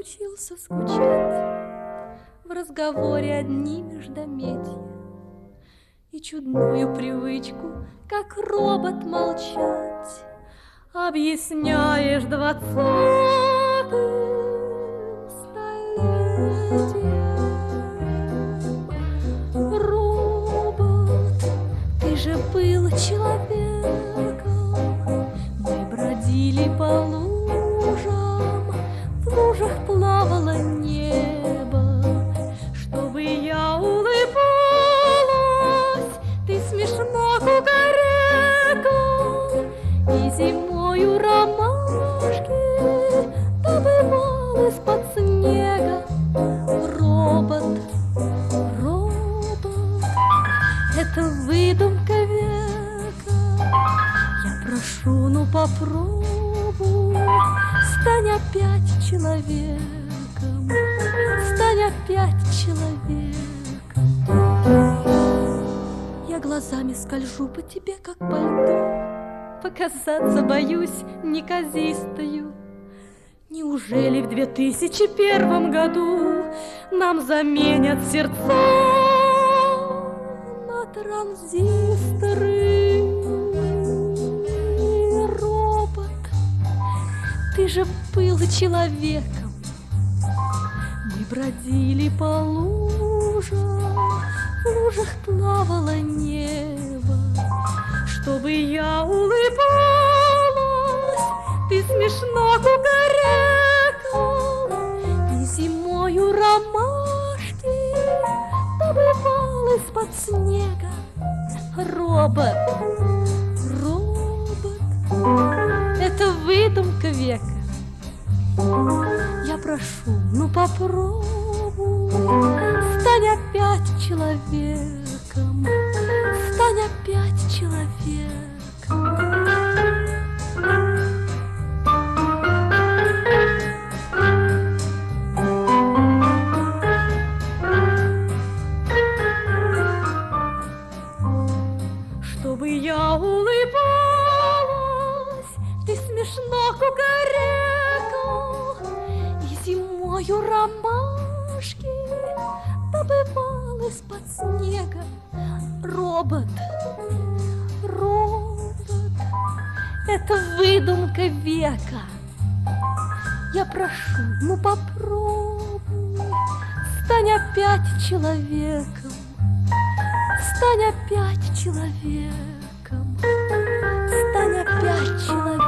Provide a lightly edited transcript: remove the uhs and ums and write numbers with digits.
научился скучать в разговоре одни междометия и чудную привычку, как робот, молчать, объясняешь 20-м столетием. Робот, ты же был человеком, мы бродили по лужам, в лужах плавало небо, чтобы я улыбалась, ты смешно кукарекал, и зимою ромашки добывал из-под снега. Робот, робот, это выдумка века. Я прошу, ну попробуй, стань опять человеком, стань опять человеком. Я глазами скольжу по тебе, как по льду, показаться боюсь неказистою. Неужели в 2001 году нам заменят сердца на транзисторы? Робот, ты же был человеком, мы бродили по лужам, в лужах плавало небо, чтобы я улыбалась, ты смешно кукарекал, и зимою ромашки добывал из-под снега. Робот, робот, это выдумка века. Я прошу, ну попробуй, стань опять человеком, стань опять человеком. Чтобы я улыбалась, ты смешно кукарекал, и зимою ромашки добывал из-под снега. Робот, робот, это выдумка века. Я прошу, ну попробуй, стань опять человеком, стань опять человеком, стань опять человеком.